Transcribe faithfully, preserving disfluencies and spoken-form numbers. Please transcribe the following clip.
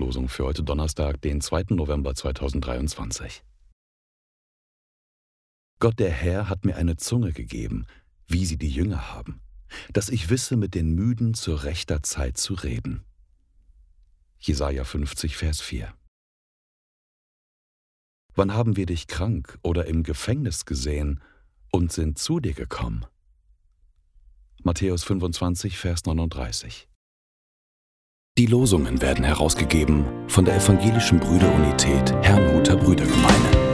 Bibellosung für heute Donnerstag, den zweiten November zweitausenddreiundzwanzig. Gott der Herr hat mir eine Zunge gegeben, wie sie die Jünger haben, dass ich wisse, mit den Müden zur rechter Zeit zu reden. Jesaja fünfzig, Vers vier. Wann haben wir dich krank oder im Gefängnis gesehen und sind zu dir gekommen? Matthäus fünfundzwanzig, Vers neununddreißig. Die Losungen werden herausgegeben von der Evangelischen Brüderunität Herrnhuter Brüdergemeine.